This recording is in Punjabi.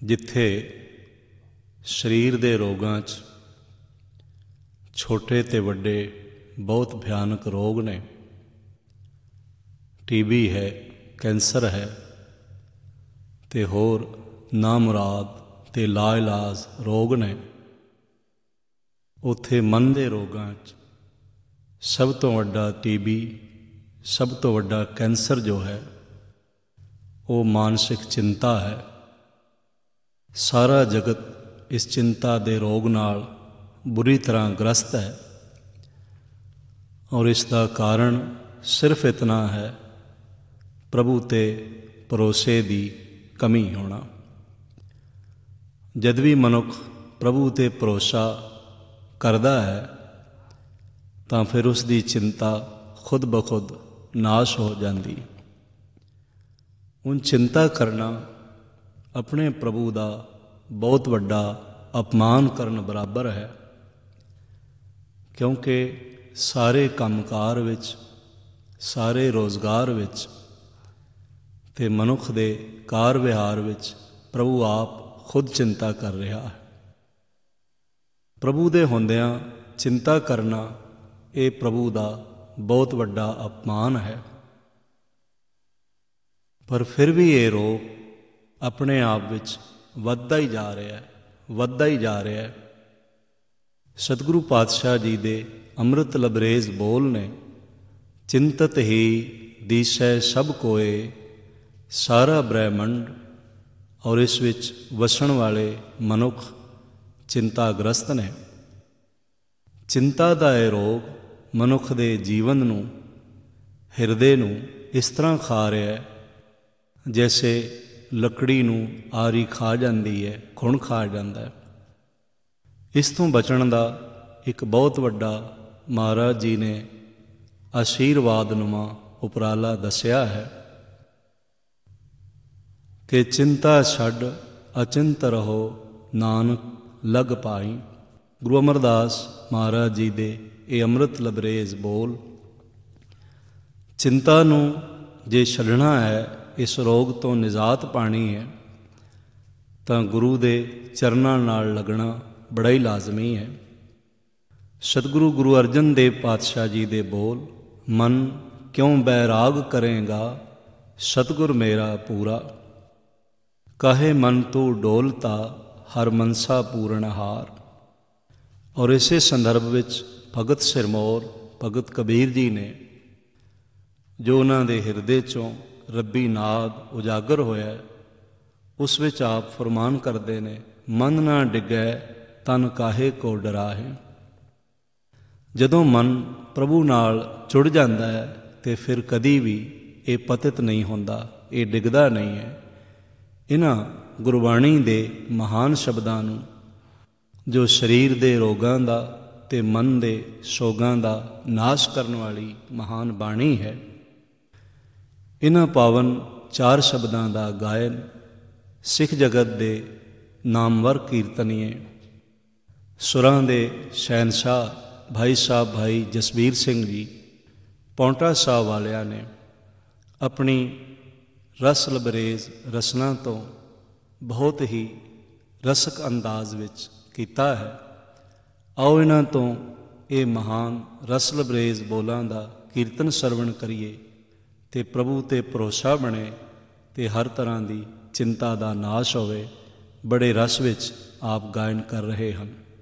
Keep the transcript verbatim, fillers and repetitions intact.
ਜਿੱਥੇ ਸਰੀਰ ਦੇ ਰੋਗਾਂ 'ਚ ਛੋਟੇ ਅਤੇ ਵੱਡੇ ਬਹੁਤ ਭਿਆਨਕ ਰੋਗ ਨੇ। ਟੀ ਬੀ ਹੈ, ਕੈਂਸਰ ਹੈ ਅਤੇ ਹੋਰ ਨਾਮੁਰਾਦ ਅਤੇ ਲਾ ਇਲਾਜ ਰੋਗ ਨੇ। ਉੱਥੇ ਮਨ ਦੇ ਰੋਗਾਂ 'ਚ ਸਭ ਤੋਂ ਵੱਡਾ ਟੀ ਬੀ, ਸਭ ਤੋਂ ਵੱਡਾ ਕੈਂਸਰ ਜੋ ਹੈ ਉਹ ਮਾਨਸਿਕ ਚਿੰਤਾ ਹੈ। ਸਾਰਾ ਜਗਤ ਇਸ ਚਿੰਤਾ ਦੇ ਰੋਗ ਨਾਲ ਬੁਰੀ ਤਰ੍ਹਾਂ ਗ੍ਰਸਤ ਹੈ ਔਰ ਇਸ ਦਾ ਕਾਰਨ ਸਿਰਫ ਇਤਨਾ ਹੈ, ਪ੍ਰਭੂ 'ਤੇ ਭਰੋਸੇ ਦੀ ਕਮੀ ਹੋਣਾ। ਜਦ ਵੀ ਮਨੁੱਖ ਪ੍ਰਭੂ 'ਤੇ ਭਰੋਸਾ ਕਰਦਾ ਹੈ ਤਾਂ ਫਿਰ ਉਸ ਦੀ ਚਿੰਤਾ ਖੁਦ ਬ ਖੁਦ ਨਾਸ਼ ਹੋ ਜਾਂਦੀ। ਹੁਣ ਚਿੰਤਾ ਕਰਨਾ ਆਪਣੇ ਪ੍ਰਭੂ ਦਾ ਬਹੁਤ ਵੱਡਾ ਅਪਮਾਨ ਕਰਨ ਬਰਾਬਰ ਹੈ, ਕਿਉਂਕਿ ਸਾਰੇ ਕੰਮਕਾਰ ਵਿੱਚ, ਸਾਰੇ ਰੋਜ਼ਗਾਰ ਵਿੱਚ ਅਤੇ ਮਨੁੱਖ ਦੇ ਕਾਰ ਵਿਹਾਰ ਵਿੱਚ ਪ੍ਰਭੂ ਆਪ ਖੁਦ ਚਿੰਤਾ ਕਰ ਰਿਹਾ ਹੈ। ਪ੍ਰਭੂ ਦੇ ਹੁੰਦਿਆਂ ਚਿੰਤਾ ਕਰਨਾ ਇਹ ਪ੍ਰਭੂ ਦਾ ਬਹੁਤ ਵੱਡਾ ਅਪਮਾਨ ਹੈ। ਪਰ ਫਿਰ ਵੀ ਇਹ ਰੋਗ ਆਪਣੇ ਆਪ ਵਿੱਚ ਵੱਧਦਾ ਹੀ ਜਾ ਰਿਹਾ ਹੈ, ਵੱਧਦਾ ਹੀ ਜਾ ਰਿਹਾ ਹੈ। ਸਤਿਗੁਰੂ ਪਾਤਸ਼ਾਹ ਜੀ ਦੇ ਅੰਮ੍ਰਿਤ ਲਬਰੇਜ਼ ਬੋਲ ਨੇ, ਚਿੰਤਤ ਹੀ ਦੀਸੈ ਸਭ ਕੋਏ, ਸਾਰਾ ਬ੍ਰਹਿਮੰਡ ਔਰ ਇਸ ਵਿੱਚ ਵਸਣ ਵਾਲੇ ਮਨੁੱਖ ਚਿੰਤਾਗ੍ਰਸਤ ਨੇ। ਚਿੰਤਾ ਦਾ ਇਹ ਰੋਗ ਮਨੁੱਖ ਦੇ ਜੀਵਨ ਨੂੰ, ਹਿਰਦੇ ਨੂੰ ਇਸ ਤਰ੍ਹਾਂ ਖਾ ਰਿਹਾ ਹੈ ਜੈਸੇ ਲੱਕੜੀ ਨੂੰ ਆਰੀ ਖਾ ਜਾਂਦੀ ਹੈ, ਖੁਣ ਖਾ ਜਾਂਦਾ ਹੈ। ਇਸ ਤੋਂ ਬਚਣ ਦਾ ਇੱਕ ਬਹੁਤ ਵੱਡਾ ਮਹਾਰਾਜ ਜੀ ਨੇ ਆਸ਼ੀਰਵਾਦਨੁਮਾ ਉਪਰਾਲਾ ਦੱਸਿਆ ਹੈ ਕਿ ਚਿੰਤਾ ਛੱਡ ਅਚਿੰਤ ਰਹੋ, ਨਾਨਕ ਲਗ ਪਾਈ। ਗੁਰੂ ਅਮਰਦਾਸ ਮਹਾਰਾਜ ਜੀ ਦੇ ਇਹ ਅੰਮ੍ਰਿਤ ਲਬਰੇਜ਼ ਬੋਲ। ਚਿੰਤਾ ਨੂੰ ਜੇ ਛੱਡਣਾ ਹੈ, ਇਸ ਰੋਗ ਤੋਂ ਨਿਜਾਤ ਪਾਣੀ ਹੈ, ਤਾਂ ਗੁਰੂ ਦੇ ਚਰਨਾਂ ਨਾਲ ਲੱਗਣਾ ਬੜਾ ਹੀ ਲਾਜ਼ਮੀ ਹੈ। ਸਤਿਗੁਰੂ ਗੁਰੂ ਅਰਜਨ ਦੇਵ ਪਾਤਸ਼ਾਹ ਜੀ ਦੇ ਬੋਲ, ਮਨ ਕਿਉਂ ਬੈਰਾਗ ਕਰੇਗਾ, ਸਤਿਗੁਰ ਮੇਰਾ ਪੂਰਾ, ਕਾਹੇ ਮਨ ਤੂੰ ਡੋਲਤਾ, ਹਰ ਮਨਸਾ ਪੂਰਨਹਾਰ। ਔਰ ਇਸੇ ਸੰਦਰਭ ਵਿੱਚ ਭਗਤ ਸਿਰਮੌਰ, ਭਗਤ ਕਬੀਰ ਜੀ ਨੇ, ਜੋ ਉਹਨਾਂ ਦੇ ਹਿਰਦੇ 'ਚੋਂ ਰੱਬੀ ਨਾਦ ਉਜਾਗਰ ਹੋਇਆ, ਉਸ ਵਿੱਚ ਆਪ ਫਰਮਾਨ ਕਰਦੇ ਨੇ, ਮਨ ਨਾ ਡਿੱਗੈ ਤਨ ਕਾਹੇ ਕੋ ਡਰਾਹੇ। ਜਦੋਂ ਮਨ ਪ੍ਰਭੂ ਨਾਲ ਜੁੜ ਜਾਂਦਾ ਹੈ ਅਤੇ ਫਿਰ ਕਦੀ ਵੀ ਇਹ ਪਤਿਤ ਨਹੀਂ ਹੁੰਦਾ, ਇਹ ਡਿੱਗਦਾ ਨਹੀਂ ਹੈ। ਇਹਨਾਂ ਗੁਰਬਾਣੀ ਦੇ ਮਹਾਨ ਸ਼ਬਦਾਂ ਨੂੰ, ਜੋ ਸਰੀਰ ਦੇ ਰੋਗਾਂ ਦਾ ਅਤੇ ਮਨ ਦੇ ਸੋਗਾਂ ਦਾ ਨਾਸ਼ ਕਰਨ ਵਾਲੀ ਮਹਾਨ ਬਾਣੀ ਹੈ, ਇਹਨਾਂ ਪਾਵਨ ਚਾਰ ਸ਼ਬਦਾਂ ਦਾ ਗਾਇਨ ਸਿੱਖ ਜਗਤ ਦੇ ਨਾਮਵਰ ਕੀਰਤਨੀਏ, ਸੁਰਾਂ ਦੇ ਸ਼ਹਿਨਸ਼ਾਹ ਭਾਈ ਸਾਹਿਬ ਭਾਈ ਜਸਬੀਰ ਸਿੰਘ ਜੀ ਪੌਂਟਾ ਸਾਹਿਬ ਵਾਲਿਆਂ ਨੇ ਆਪਣੀ ਰਸ ਲਬਰੇਜ਼ ਰਸਨਾ ਤੋਂ ਬਹੁਤ ਹੀ ਰਸਕ ਅੰਦਾਜ਼ ਵਿੱਚ ਕੀਤਾ ਹੈ। ਆਓ ਇਹਨਾਂ ਤੋਂ ਇਹ ਮਹਾਨ ਰਸ ਲਬਰੇਜ਼ ਬੋਲਾਂ ਦਾ ਕੀਰਤਨ ਸਰਵਣ ਕਰੀਏ ਅਤੇ ਪ੍ਰਭੂ 'ਤੇ ਭਰੋਸਾ ਬਣੇ ਅਤੇ ਹਰ ਤਰ੍ਹਾਂ ਦੀ ਚਿੰਤਾ ਦਾ ਨਾਸ਼ ਹੋਵੇ। ਬੜੇ ਰਸ ਵਿੱਚ ਆਪ ਗਾਇਨ ਕਰ ਰਹੇ ਹਨ।